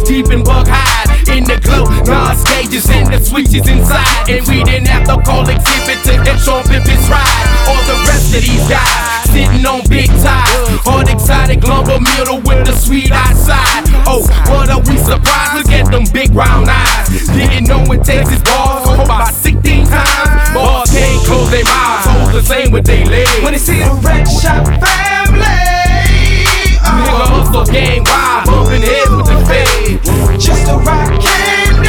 deep and bug hide in the glow. Nas gauges and the switches inside, and we didn't have to call exhibit to hit Sean Pimpin's ride. All the rest of these guys sitting on big ties, all exotic lumber middle with the sweet outside. Oh, what are we surprised? Look at them big round eyes. Didn't know when Texas balls go about 16 times. Balls can't close their mouths, hold the same with their legs. When they see the Red Shot family, nigga hustle gang wild, bumping heads with the fade. just a rock candy.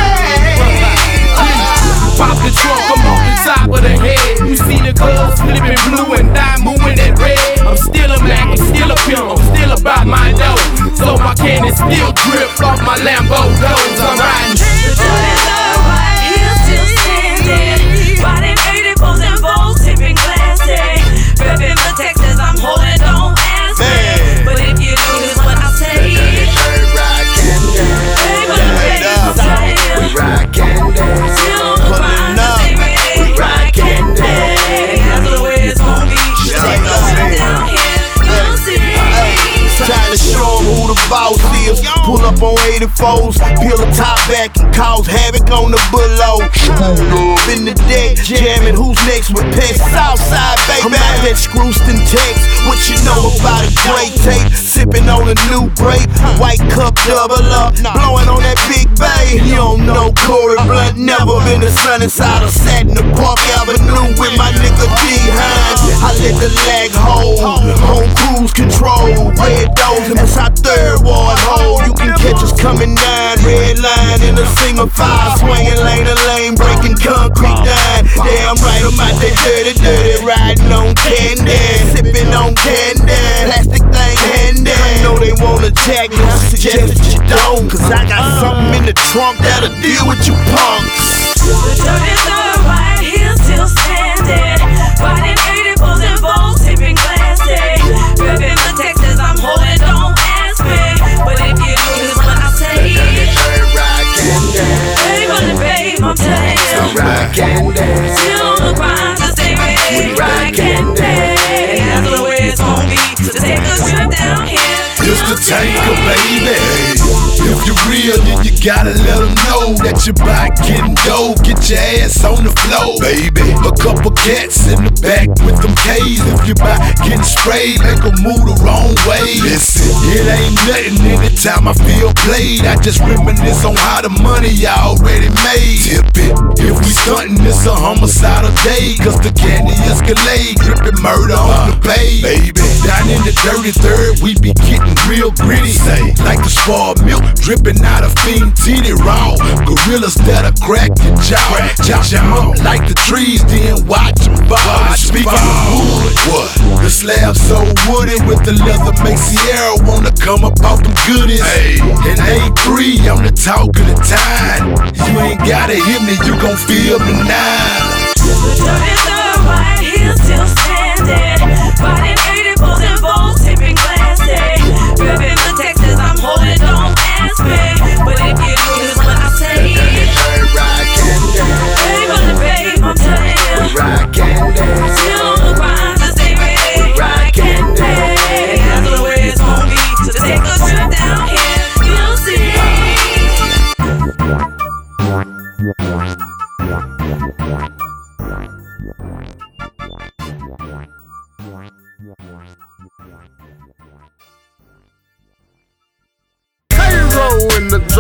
Pop the trunk, I'm off the top of the head. You see the clubs flipping blue and dime moving that red. I'm still a Mac, I'm still a pimp, I'm still about my dough. So my cannon still drip off my Lambo doors. I'm riding. The Jordans are right here, still standing. Riding 80 bulls and bowls, tipping classy. Repping the Texas, I'm holding, don't ask me. But if you do this, what I say. Hey, but the baby's tired. We rockin' that. Still on the grind, just stay ready. We rockin' that. That's the way it's gonna be. Take a trip down here, you'll see. Trying to show 'em who the boss is. Pull up on 84s, peel the top back and cause havoc on the bullo. In the deck, jamming who's next with Pet Southside, baby. I'm out at Scrooston, Tex. What you know about a great tape? Sipping on a new break. White cup double up, blowing on that big bay. You don't know Corey Blunt, never been the sunny side of sat in the Park Avenue with my nigga D Hines. I let the lag hold, on cruise control. Red doors in my South Third Ward hole. You can catch us coming down, red line in a single file, swinging lane to lane, breaking concrete down. Damn right, I'm out there dirty, riding on candy, sipping on candy, plastic thing handy. I know they wanna jack me, I suggest that you don't, cause I got something in the trunk that'll deal with you punks. The Jordans are right here, still standing. Riding 80 bulls and bowls, tipping classy. Repping the Texas, I'm holding, don't ask me. But if you do this, what I say. Hey, but the babe, I'm telling you. Still on the grind, just stay ready. We rockin' that. That's the way it's gonna be. So take a trip down here. It's the tanker, baby. If you're real, then you gotta let them know that you're back getting dough. Get your ass on the floor, baby. A couple cats in the back with them K's. If you're back getting sprayed, make them move the wrong way. Listen, it ain't nothing anytime I feel played. I just reminisce on how the money I already made. Tip it, if we stuntin', it's a homicidal day. Cause the candy escalade, drippin' murder on the bay. Baby, down in the dirty third, we be getting real gritty. Say, like the spoiled milk dripping out of fiend titty raw. Gorillas that'll crack your jaw. Chop them up like the trees, then watch them fall. Speak of the wood, what? The slab so woody with the leather makes Sierra wanna come up off them goodies. Hey, and A3 on the talk of the time. You ain't gotta hit me, you gon' feel me now. The Jordans are right here, still standing. Riding 80 bulls and bowls,